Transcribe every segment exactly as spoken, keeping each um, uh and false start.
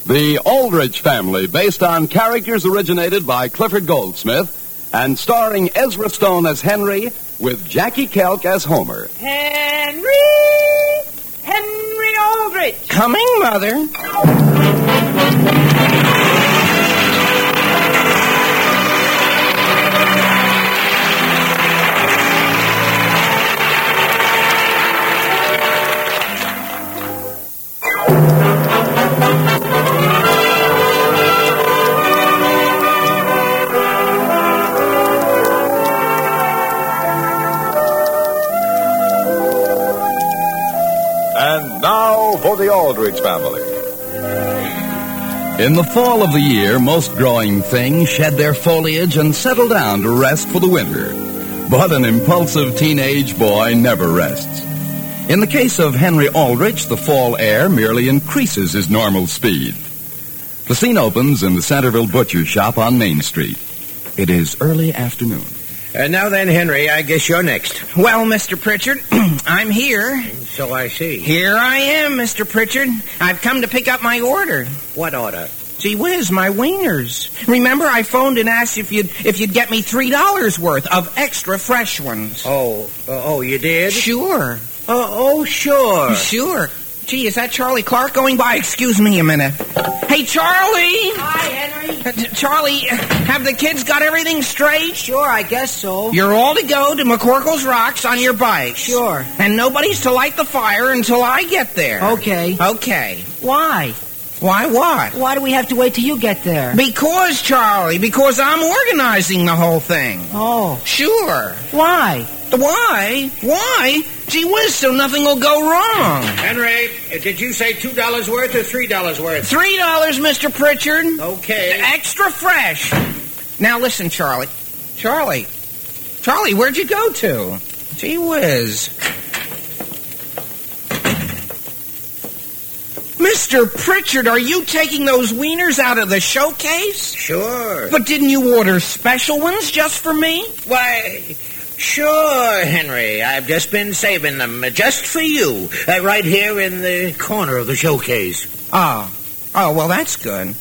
The Aldrich Family, based on characters originated by Clifford Goldsmith and starring Ezra Stone as Henry with Jackie Kelk as Homer. Henry! Henry Aldrich! Coming, Mother. And now for the Aldrich Family. In the fall of the year, most growing things shed their foliage and settle down to rest for the winter. But an impulsive teenage boy never rests. In the case of Henry Aldrich, the fall air merely increases his normal speed. The scene opens in the Centerville Butcher Shop on Main Street. It is early afternoon. Uh, now then, Henry, I guess you're next. Well, Mister Pritchard, I'm here. So I see. Here I am, Mister Pritchard. I've come to pick up my order. What order? Gee whiz, my wieners. Remember, I phoned and asked if you'd if you'd get me three dollars worth of extra fresh ones. Oh, uh, oh, you did? Sure. Oh, oh, sure. Sure. Gee, is that Charlie Clark going by? Excuse me a minute. Hey, Charlie! Hi, Henry. Uh, t- Charlie, have the kids got everything straight? Sure, I guess so. You're all to go to McCorkle's Rocks on your bike. Sure. And nobody's to light the fire until I get there. Okay. Okay. Why? Why what? Why do we have to wait till you get there? Because, Charlie, because I'm organizing the whole thing. Oh. Sure. Why? Why? Why? Gee whiz, so nothing will go wrong. Henry, uh, did you say two dollars worth or three dollars worth? Three dollars, Mister Pritchard. Okay. Extra fresh. Now listen, Charlie. Charlie. Charlie, where'd you go to? Gee whiz. Mister Pritchard, are you taking those wieners out of the showcase? Sure. But didn't you order special ones just for me? Why, sure, Henry. I've just been saving them uh, just for you, uh, right here in the corner of the showcase. Oh. Oh, well, that's good.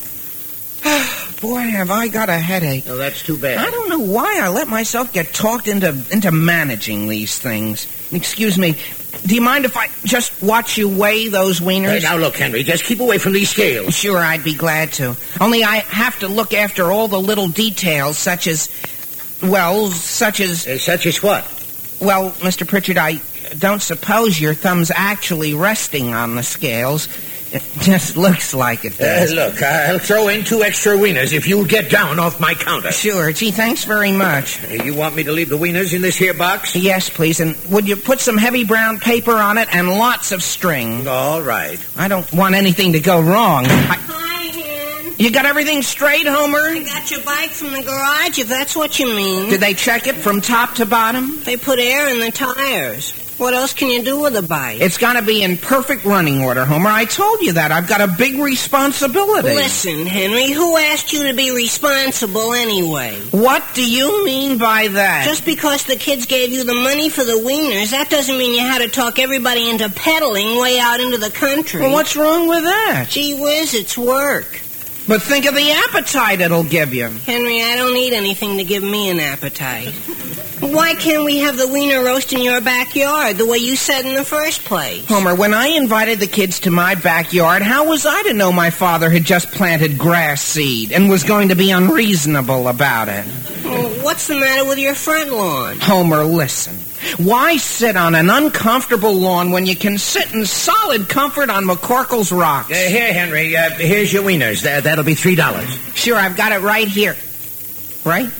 Boy, have I got a headache. Oh, that's too bad. I don't know why I let myself get talked into into managing these things. Excuse me. Do you mind if I just watch you weigh those wieners? Uh, now, look, Henry, just keep away from these scales. Sure, I'd be glad to. Only I have to look after all the little details, such as, well, such as... Uh, such as what? Well, Mister Pritchard, I don't suppose your thumb's actually resting on the scales. It just looks like it does. Uh, look, I'll throw in two extra wieners if you'll get down off my counter. Sure. Gee, thanks very much. Uh, you want me to leave the wieners in this here box? Yes, please. And would you put some heavy brown paper on it and lots of string? All right. I don't want anything to go wrong. I... Hi, Hen. You got everything straight, Homer? I got your bike from the garage, if that's what you mean. Did they check it from top to bottom? They put air in the tires. What else can you do with a bike? It's got to be in perfect running order, Homer. I told you that. I've got a big responsibility. Listen, Henry, who asked you to be responsible anyway? What do you mean by that? Just because the kids gave you the money for the wieners, that doesn't mean you had to talk everybody into pedaling way out into the country. Well, what's wrong with that? Gee whiz, it's work. But think of the appetite it'll give you. Henry, I don't need anything to give me an appetite. Why can't we have the wiener roast in your backyard, the way you said in the first place? Homer, when I invited the kids to my backyard, how was I to know my father had just planted grass seed and was going to be unreasonable about it? Well, what's the matter with your front lawn? Homer, listen. Why sit on an uncomfortable lawn when you can sit in solid comfort on McCorkle's Rocks? Uh, here, Henry, uh, here's your wieners. That, that'll be three dollars. Sure, I've got it right here. Right?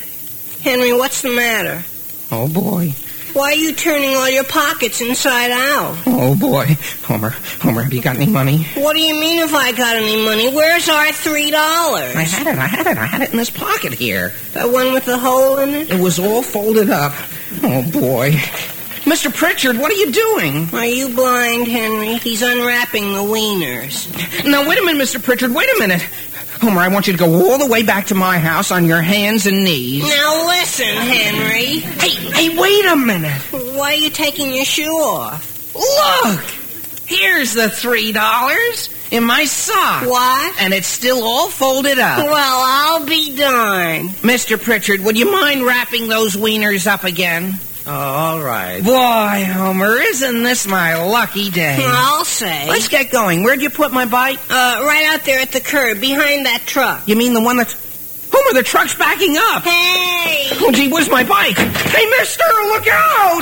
Henry, what's the matter? Oh, boy. Why are you turning all your pockets inside out? Oh, boy. Homer, Homer, have you got any money? What do you mean if I got any money? Where's our three dollars? I had it, I had it, I had it in this pocket here. That one with the hole in it? It was all folded up. Oh, boy. Mister Pritchard, what are you doing? Are you blind, Henry? He's unwrapping the wieners. Now, wait a minute, Mister Pritchard, wait a minute. Homer, I want you to go all the way back to my house on your hands and knees. Now listen, Henry. Hey, hey, wait a minute. Why are you taking your shoe off? Look! Here's the three dollars. In my sock. What? And it's still all folded up. Well, I'll be darned. Mister Pritchard, would you mind wrapping those wieners up again? Oh, all right. Boy, Homer, isn't this my lucky day? I'll say. Let's get going. Where'd you put my bike? Uh, right out there at the curb, behind that truck. You mean the one that's... Homer, the truck's backing up. Hey! Oh, gee, where's my bike? Hey, mister, look out!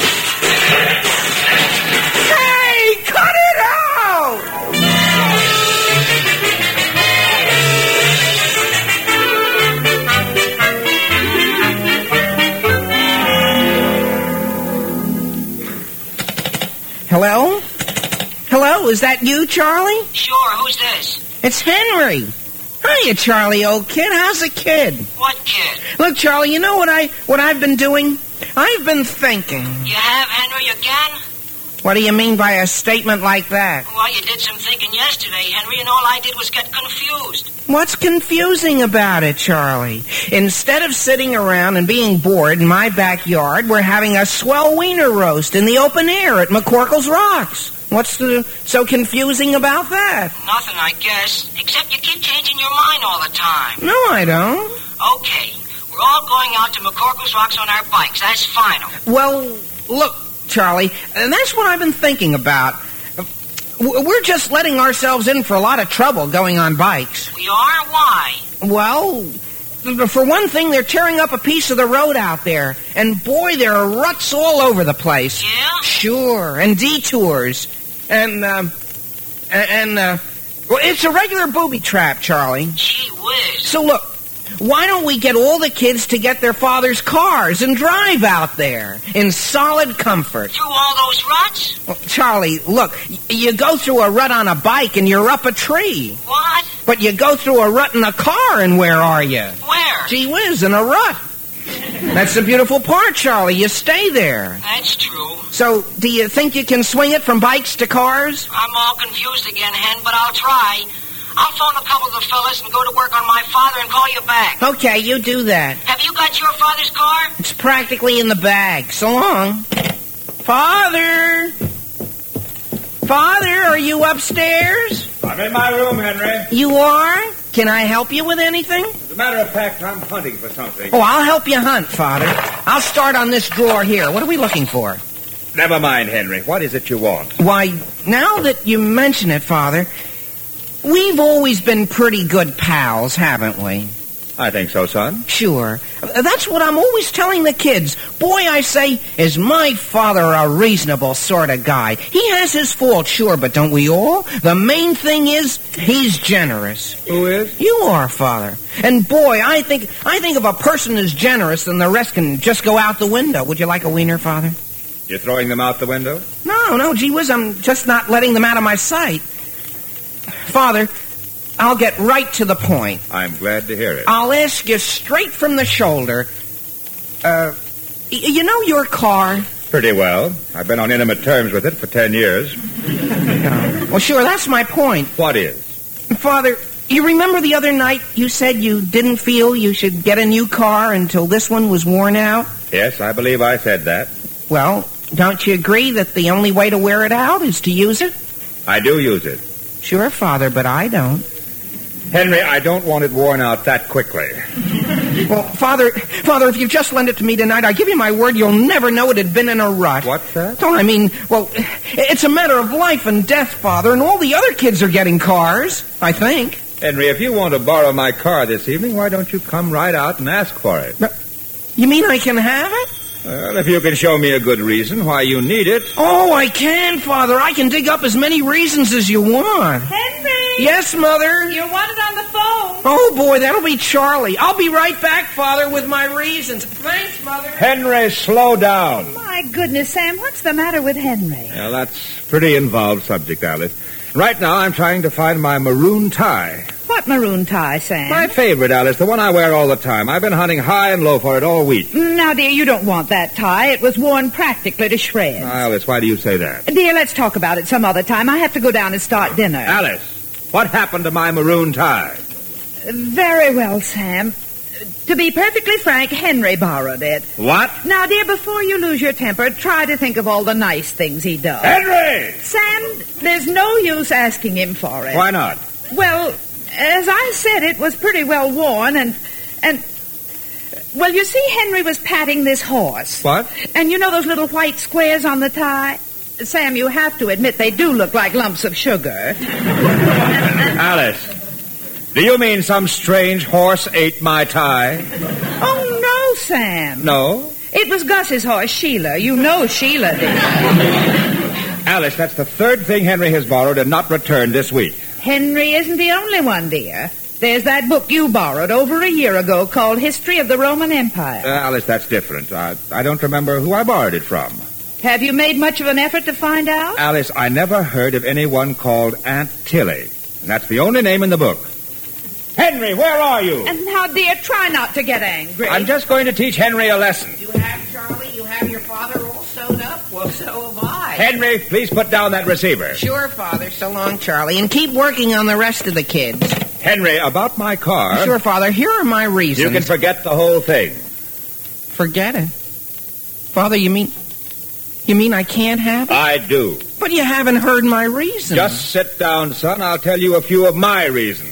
Hey, cut it out! Hello? Hello, is that you, Charlie? Sure, who's this? It's Henry. Hiya, Charlie, old kid. How's the kid? What kid? Look, Charlie, you know what I what I've been doing? I've been thinking. You have, Henry, again? What do you mean by a statement like that? Well, you did some thinking yesterday, Henry, and all I did was get confused. What's confusing about it, Charlie? Instead of sitting around and being bored in my backyard, we're having a swell wiener roast in the open air at McCorkle's Rocks. What's the, so confusing about that? Nothing, I guess, except you keep changing your mind all the time. No, I don't. Okay, we're all going out to McCorkle's Rocks on our bikes. That's final. Well, look, Charlie, and that's what I've been thinking about. We're just letting ourselves in for a lot of trouble going on bikes. We are? Why? Well, for one thing, they're tearing up a piece of the road out there. And boy, there are ruts all over the place. Yeah? Sure, and detours. And, uh, and, uh, well, it's a regular booby trap, Charlie. Gee whiz. So look, why don't we get all the kids to get their father's cars and drive out there in solid comfort? Through all those ruts? Well, Charlie, look, y- you go through a rut on a bike and you're up a tree. What? But you go through a rut in a car and where are you? Where? Gee whiz, in a rut. That's the beautiful part, Charlie. You stay there. That's true. So, do you think you can swing it from bikes to cars? I'm all confused again, Hen, but I'll try. I'll phone a couple of the fellas and go to work on my father and call you back. Okay, you do that. Have you got your father's car? It's practically in the bag. So long. Father! Father, are you upstairs? I'm in my room, Henry. You are? Can I help you with anything? As a matter of fact, I'm hunting for something. Oh, I'll help you hunt, Father. I'll start on this drawer here. What are we looking for? Never mind, Henry. What is it you want? Why, now that you mention it, Father, we've always been pretty good pals, haven't we? I think so, son. Sure. That's what I'm always telling the kids. Boy, I say, is my father a reasonable sort of guy. He has his faults, sure, but don't we all? The main thing is, he's generous. Who is? You are, Father. And boy, I think I think if a person is generous, then the rest can just go out the window. Would you like a wiener, Father? You're throwing them out the window? No, no, gee whiz, I'm just not letting them out of my sight. Father, I'll get right to the point. I'm glad to hear it. I'll ask you straight from the shoulder. Uh, y- you know your car? Pretty well. I've been on intimate terms with it for ten years. No. Well, sure, that's my point. What is? Father, you remember the other night you said you didn't feel you should get a new car until this one was worn out? Yes, I believe I said that. Well, don't you agree that the only way to wear it out is to use it? I do use it. Sure, Father, but I don't. Henry, I don't want it worn out that quickly. Well, Father, Father, if you just lend it to me tonight, I give you my word you'll never know it had been in a rut. What's that? Oh, I mean, well, it's a matter of life and death, Father, and all the other kids are getting cars, I think. Henry, if you want to borrow my car this evening, why don't you come right out and ask for it? You mean I can have it? Well, if you can show me a good reason why you need it. Oh, I can, Father. I can dig up as many reasons as you want. Henry! Yes, Mother? You're wanted on the phone. Oh, boy, that'll be Charlie. I'll be right back, Father, with my reasons. Thanks, Mother. Henry, slow down. My goodness, Sam, what's the matter with Henry? Well, that's a pretty involved subject, Alice. Right now, I'm trying to find my maroon tie. What maroon tie, Sam? My favorite, Alice, the one I wear all the time. I've been hunting high and low for it all week. Now, dear, you don't want that tie. It was worn practically to shreds. Alice, why do you say that? Dear, let's talk about it some other time. I have to go down and start dinner. Alice, what happened to my maroon tie? Very well, Sam. to be perfectly frank, Henry borrowed it. What? Now, dear, before you lose your temper, try to think of all the nice things he does. Henry! Sam, there's no use asking him for it. Why not? Well, as I said, it was pretty well worn, and... and... Well, you see, Henry was patting this horse. What? And you know those little white squares on the tie? Sam, you have to admit they do look like lumps of sugar. Alice, do you mean some strange horse ate my tie? Oh, no, Sam. No? It was Gus's horse, Sheila. You know Sheila did. Alice, that's the third thing Henry has borrowed and not returned this week. Henry isn't the only one, dear. There's that book you borrowed over a year ago called History of the Roman Empire. Uh, Alice, that's different. I, I don't remember who I borrowed it from. Have you made much of an effort to find out? Alice, I never heard of anyone called Aunt Tilly. And that's the only name in the book. Henry, where are you? And now, dear, try not to get angry. I'm just going to teach Henry a lesson. You have, Charlie? You have your father all sewed up? Well, so have I. Henry, please put down that receiver. Sure, Father. So long, Charlie. And keep working on the rest of the kids. Henry, about my car... Sure, Father. Here are my reasons. You can forget the whole thing. Forget it? Father, you mean... You mean I can't have it? I do. But you haven't heard my reasons. Just sit down, son. I'll tell you a few of my reasons.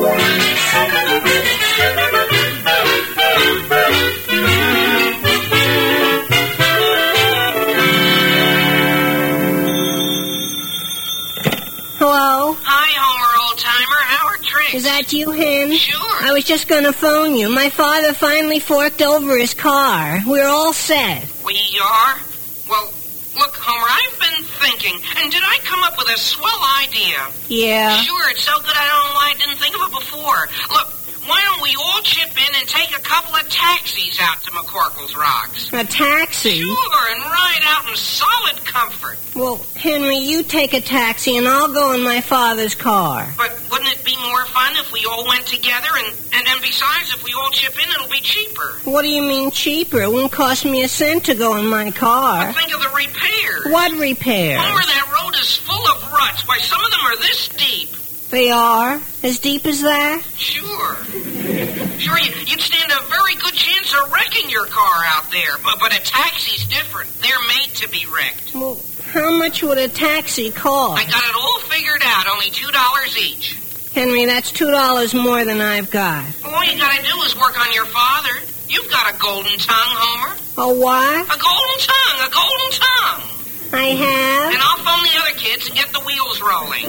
Hello? Hi, Homer, old-timer. How are tricks? Is that you, Hen? Sure. I was just going to phone you. My father finally forked over his car. We're all set. We are? Well, look, Homer, I've been thinking, and did I come up with a swell idea? Yeah. Sure, it's so good I don't know why I didn't think of it before. Look, why don't we all chip in and take a couple of taxis out to McCorkle's Rocks? A taxi? Sure, and ride out in solid comfort. Well, Henry, you take a taxi and I'll go in my father's car. But wouldn't it be more fun if we all went together? And, and, and besides, if we all chip in, it'll be cheaper. What do you mean cheaper? It wouldn't cost me a cent to go in my car. But think of the repairs. What repairs? Homer, that road is full of ruts. Why, some of them are this deep. They are? As deep as that? Sure. Sure, you, you'd stand a very good chance of wrecking your car out there. But, but a taxi's different. They're made to be wrecked. Well, how much would a taxi cost? I got it all figured out. Only two dollars each. Henry, that's two dollars more than I've got. All you gotta do is work on your father. You've got a golden tongue, Homer. A what? A golden tongue, a golden tongue. I have? And I'll phone the other kids and get the wheels rolling.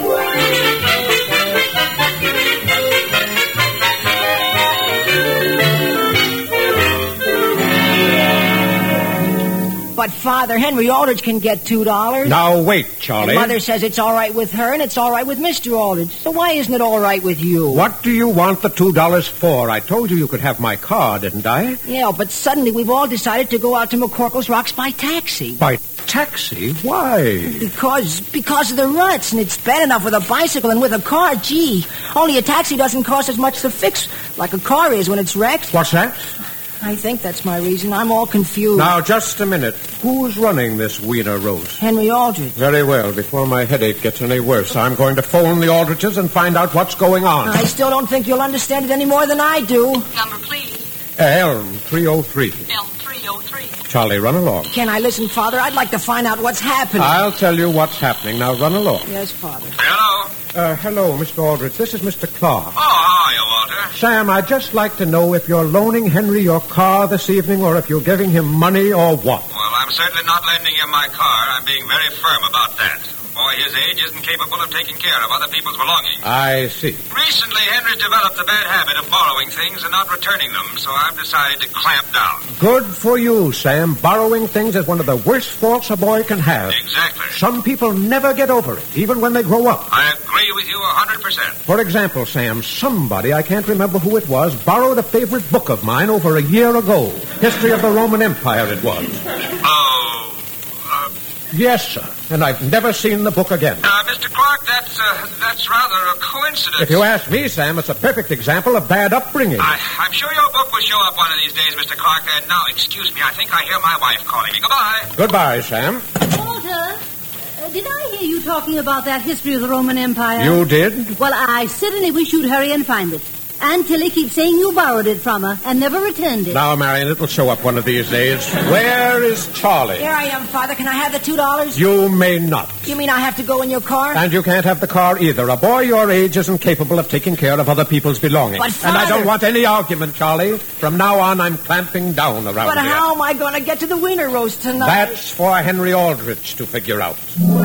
But Father, Henry Aldrich can get two dollars. Now, wait, Charlie. And Mother says it's all right with her and it's all right with Mister Aldrich. So why isn't it all right with you? What do you want the two dollars for? I told you you could have my car, didn't I? Yeah, but suddenly we've all decided to go out to McCorkle's Rocks by taxi. By taxi? Why? Because because of the ruts, and it's bad enough with a bicycle and with a car, gee. Only a taxi doesn't cost as much to fix like a car is when it's wrecked. What's that? I think that's my reason. I'm all confused. Now, just a minute. Who's running this Wiener roast? Henry Aldrich. Very well. Before my headache gets any worse, I'm going to phone the Aldriches and find out what's going on. I still don't think you'll understand it any more than I do. Number, please. Elm three oh three. Elm three oh three. Charlie, run along. Can I listen, Father? I'd like to find out what's happening. I'll tell you what's happening. Now, run along. Yes, Father. Hello. Uh, hello, Mister Aldrich. This is Mister Clark. Oh, how are you, Walter? Sam, I'd just like to know if you're loaning Henry your car this evening or if you're giving him money or what. Well, I'm certainly not lending him my car. I'm being very firm about that. A boy his age isn't capable of taking care of other people's belongings. I see. Recently, Henry's developed the bad habit of borrowing things and not returning them, so I've decided to clamp down. Good for you, Sam. Borrowing things is one of the worst faults a boy can have. Exactly. Some people never get over it, even when they grow up. I agree with you a hundred percent. For example, Sam, somebody, I can't remember who it was, borrowed a favorite book of mine over a year ago. History of the Roman Empire it was. Oh, uh... Yes, sir. And I've never seen the book again. Uh, Mister Clark, that's, uh, that's rather a coincidence. If you ask me, Sam, it's a perfect example of bad upbringing. I, I'm sure your book will show up one of these days, Mister Clark. And now, excuse me, I think I hear my wife calling me. Goodbye. Goodbye, Sam. Walter, uh, did I hear you talking about that history of the Roman Empire? You did? Well, I certainly wish you'd hurry and find it. Aunt Tilly keeps saying you borrowed it from her and never returned it. Now, Marion, it'll show up one of these days. Where is Charlie? Here I am, Father. Can I have the two dollars? You may not. You mean I have to go in your car? And you can't have the car either. A boy your age isn't capable of taking care of other people's belongings. But, Father... And I don't want any argument, Charlie. From now on, I'm clamping down around But here. how am I going to get to the wiener roast tonight? That's for Henry Aldrich to figure out.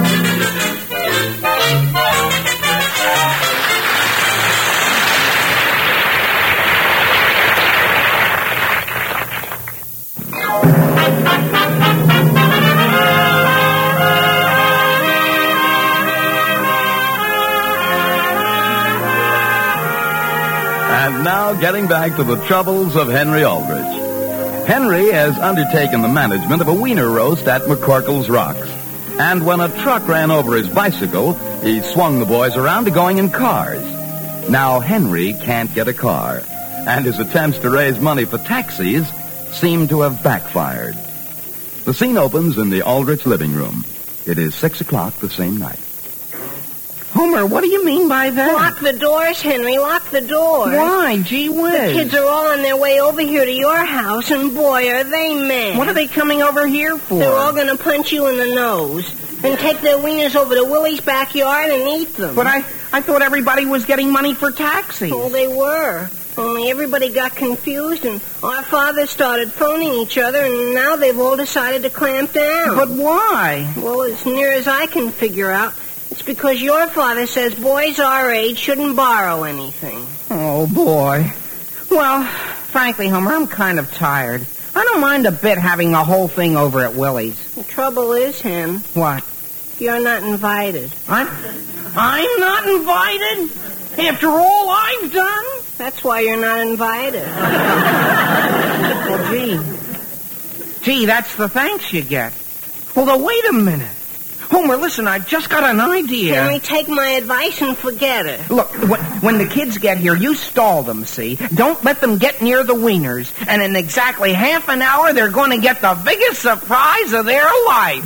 And now, getting back to the troubles of Henry Aldrich. Henry has undertaken the management of a wiener roast at McCorkle's Rocks. And when a truck ran over his bicycle, he swung the boys around to going in cars. Now, Henry can't get a car, and his attempts to raise money for taxis seem to have backfired. The scene opens in the Aldrich living room. It is six o'clock the same night. Homer, what do you mean by that? Lock the doors, Henry. Lock the doors. Why? Gee whiz. The kids are all on their way over here to your house, and boy, are they mad. What are they coming over here for? They're all going to punch you in the nose and take their wieners over to Willie's backyard and eat them. But I, I thought everybody was getting money for taxis. Well, they were. Only everybody got confused, and our fathers started phoning each other, and now they've all decided to clamp down. But why? Well, as near as I can figure out, it's because your father says boys our age shouldn't borrow anything. Oh, boy. Well, frankly, Homer, I'm kind of tired. I don't mind a bit having the whole thing over at Willie's. The trouble is, Hen. What? You're not invited. I'm, I'm not invited? After all I've done? That's why you're not invited. Well, gee. Gee, that's the thanks you get. Well, now, wait a minute. Homer, listen, I've just got an idea. Henry, take my advice and forget it. Look, when, when the kids get here, you stall them, see? Don't let them get near the wieners. And in exactly half an hour, they're going to get the biggest surprise of their life.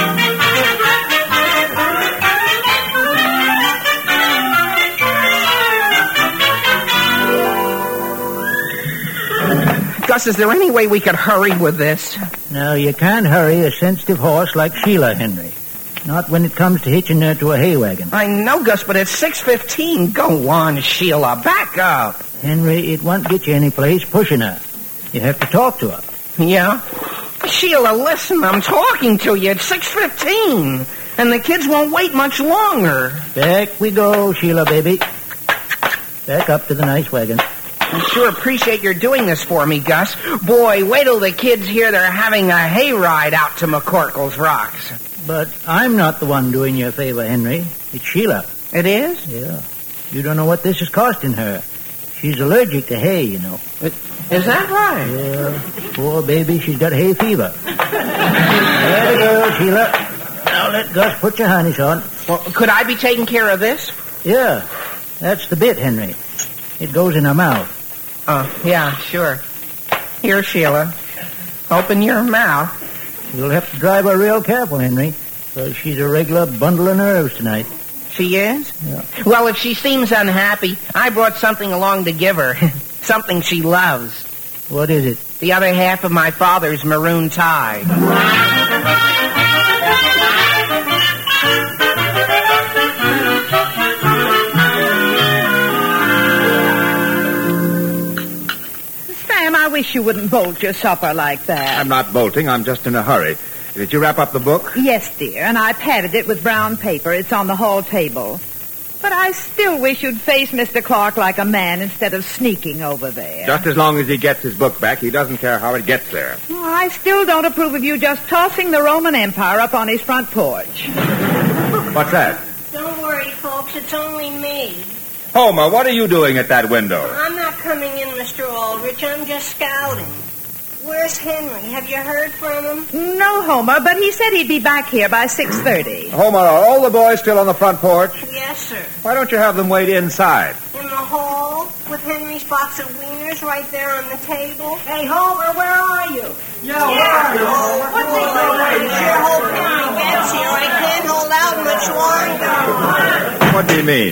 Gus, is there any way we could hurry with this? No, you can't hurry a sensitive horse like Sheila, Henry. Not when it comes to hitching her to a hay wagon. I know, Gus, but it's six fifteen. Go on, Sheila. Back up. Henry, it won't get you any place pushing her. You have to talk to her. Yeah? Sheila, listen, I'm talking to you. It's six fifteen, and the kids won't wait much longer. Back we go, Sheila, baby. Back up to the nice wagon. I sure appreciate your doing this for me, Gus. Boy, wait till the kids hear they're having a hayride out to McCorkle's Rocks. But I'm not the one doing you a favor, Henry. It's Sheila. It is? Yeah. You don't know what this is costing her. She's allergic to hay, you know. Is that right? Yeah. Poor baby, she's got hay fever. There we go, Sheila. Now let Gus put your harness on. Well, could I be taking care of this? Yeah. That's the bit, Henry. It goes in her mouth. Oh, yeah, sure. Here, Sheila. Open your mouth. You'll have to drive her real careful, Henry, because she's a regular bundle of nerves tonight. She is? Yeah. Well, if she seems unhappy, I brought something along to give her. Something she loves. What is it? The other half of my father's maroon tie. I wish you wouldn't bolt your supper like that. I'm not bolting. I'm just in a hurry. Did you wrap up the book? Yes, dear, and I padded it with brown paper. It's on the hall table. But I still wish you'd face Mister Clark like a man instead of sneaking over there. Just as long as he gets his book back, he doesn't care how it gets there. Well, I still don't approve of you just tossing the Roman Empire up on his front porch. What's that? Don't worry, folks. It's only me. Homer, what are you doing at that window? I'm not coming in, Mister Aldrich. I'm just scouting. Where's Henry? Have you heard from him? No, Homer, but he said he'd be back here by six thirty. Homer, are all the boys still on the front porch? Yes, sir. Why don't you have them wait inside? In the hall, with Henry's box of wieners right there on the table. Hey, Homer, where are you? Yeah, where are you, Homer? What's he doing? Sure hope Henry gets here. I can't hold out much longer. What do you mean?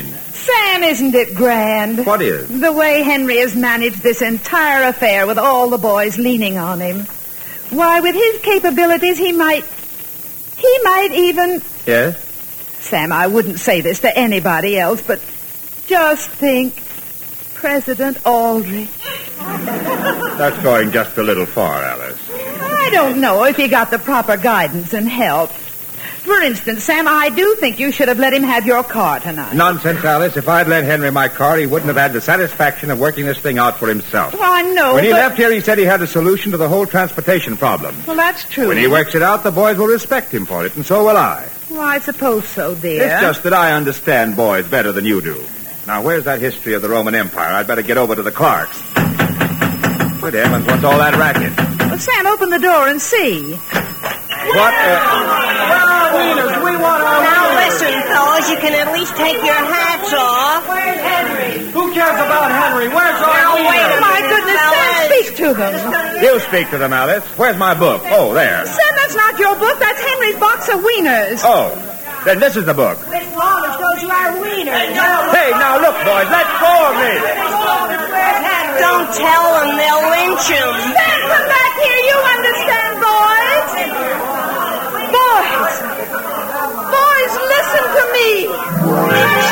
Sam, isn't it grand? What is? The way Henry has managed this entire affair with all the boys leaning on him. Why, with his capabilities, he might... He might even... Yes? Sam, I wouldn't say this to anybody else, but just think... President Aldrich. That's going just a little far, Alice. I don't know if you got the proper guidance and help. For instance, Sam, I do think you should have let him have your car tonight. Nonsense, Alice. If I'd lent Henry my car, he wouldn't have had the satisfaction of working this thing out for himself. Well, I know, When he but... left here, he said he had a solution to the whole transportation problem. Well, that's true. When he works it out, the boys will respect him for it, and so will I. Well, I suppose so, dear. It's just that I understand boys better than you do. Now, where's that history of the Roman Empire? I'd better get over to the Clarks. Good heavens, what's all that racket? Well, Sam, open the door and see. What? Uh... Where are wieners? We want our Now wieners. listen, fellas, you can at least take your hats off. Where's Henry? Who cares about Henry? Where's our Now, wait wieners? a My minute, goodness, Sam, fellas. speak to them. You speak to them, Alice. Where's my book? Oh, there. Sam, that's not your book. That's Henry's box of wieners. Oh, then this is the book. Miss Wallace shows you our wieners. Hey, now look, boys, let go of me. Don't tell them, they'll lynch him. Sam, come back here. You understand, boys? Boys. Boys, listen to me.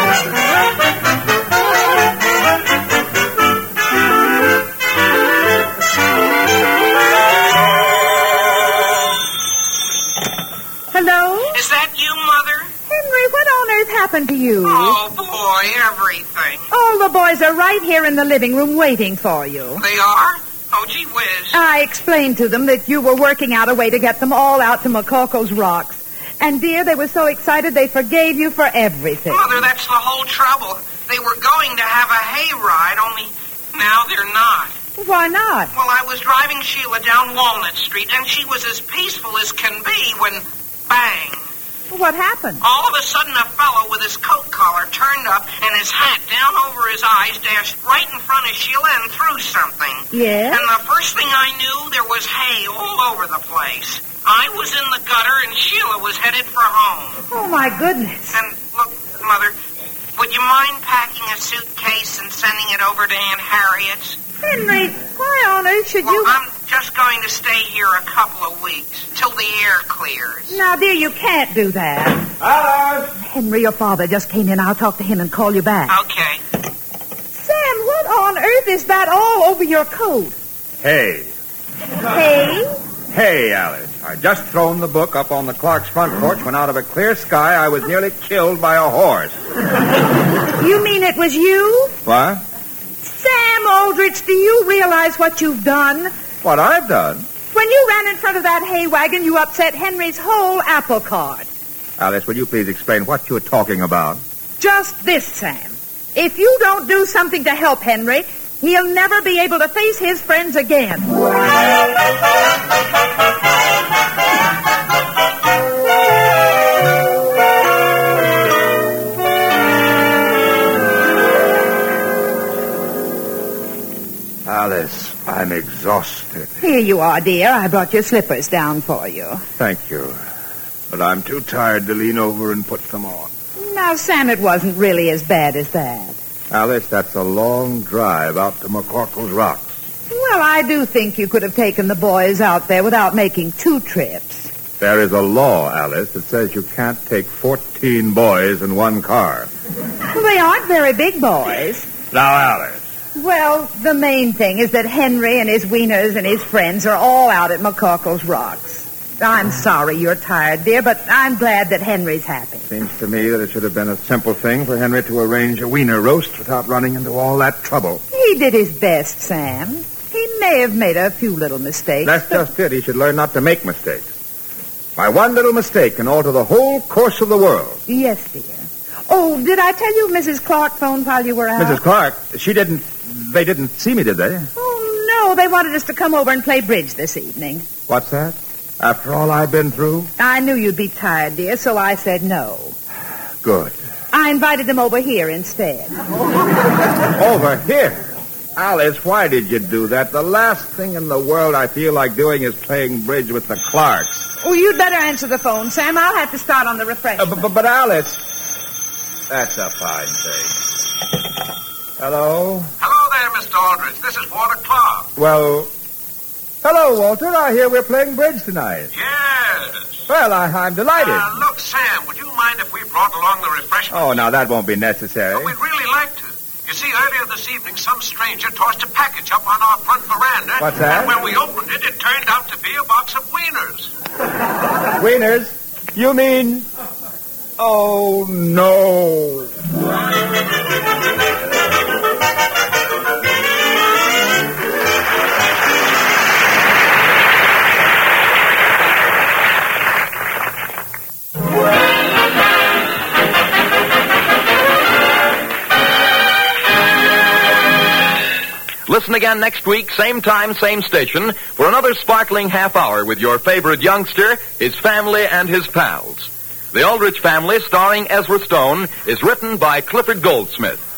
Hello? Is that you, Mother? Henry, what on earth happened to you? Oh, boy, everything. All the boys are right here in the living room waiting for you. They are? Oh, gee whiz. I explained to them that you were working out a way to get them all out to McCorkle's Rocks. And, dear, they were so excited they forgave you for everything. Mother, that's the whole trouble. They were going to have a hayride, only now they're not. Why not? Well, I was driving Sheila down Walnut Street, and she was as peaceful as can be when, bang. What happened? All of a sudden, a fellow with his coat collar turned up and his hat down over his eyes dashed right in front of Sheila and threw something. Yes? And the first thing I knew, there was hay all over the place. I was in the gutter, and Sheila was headed for home. Oh, my goodness. And, look, Mother, would you mind packing a suitcase and sending it over to Aunt Harriet's? Henry, why on earth should Well, you... I'm just going to stay here a couple of weeks, till the air clears. Now, dear, you can't do that. Alice! Henry, your father just came in. I'll talk to him and call you back. Okay. Sam, what on earth is that all over your coat? Hey. Hey? Hey, Alice. I just thrown the book up on the Clark's front porch when out of a clear sky I was nearly killed by a horse. You mean it was you? What? Sam Aldrich, do you realize what you've done? What I've done? When you ran in front of that hay wagon, you upset Henry's whole apple cart. Alice, will you please explain what you're talking about? Just this, Sam. If you don't do something to help Henry, he'll never be able to face his friends again. Alice, I'm exhausted. Here you are, dear. I brought your slippers down for you. Thank you. But I'm too tired to lean over and put them on. Now, Sam, it wasn't really as bad as that. Alice, that's a long drive out to McCorkle's Rocks. Well, I do think you could have taken the boys out there without making two trips. There is a law, Alice, that says you can't take fourteen boys in one car. Well, they aren't very big boys. Now, Alice. Well, the main thing is that Henry and his wieners and his friends are all out at McCorkle's Rocks. I'm sorry you're tired, dear, but I'm glad that Henry's happy. Seems to me that it should have been a simple thing for Henry to arrange a wiener roast without running into all that trouble. He did his best, Sam. He may have made a few little mistakes. That's but... just it. He should learn not to make mistakes. My one little mistake can alter the whole course of the world. Yes, dear. Oh, did I tell you Missus Clark phoned while you were out? Missus Clark, she didn't... They didn't see me, did they? Oh, no. They wanted us to come over and play bridge this evening. What's that? After all I've been through? I knew you'd be tired, dear, so I said no. Good. I invited them over here instead. Over here? Alice, why did you do that? The last thing in the world I feel like doing is playing bridge with the Clarks. Oh, you'd better answer the phone, Sam. I'll have to start on the refreshments. Uh, but, but, but, Alice... That's a fine thing. Hello? Hello there, Mister Aldrich. This is Walter Clark. Well, hello, Walter. I hear we're playing bridge tonight. Yes. Well, I, I'm delighted. Uh, look, Sam, would you mind if we brought along the refreshments? Oh, now that won't be necessary. But we'd really like to. You see, earlier this evening, some stranger tossed a package up on our front veranda. What's that? And when we opened it, it turned out to be a box of wieners. Wieners? You mean... Oh, no. Listen again next week, same time, same station, for another sparkling half hour with your favorite youngster, his family, and his pals. The Aldrich Family, starring Ezra Stone, is written by Clifford Goldsmith.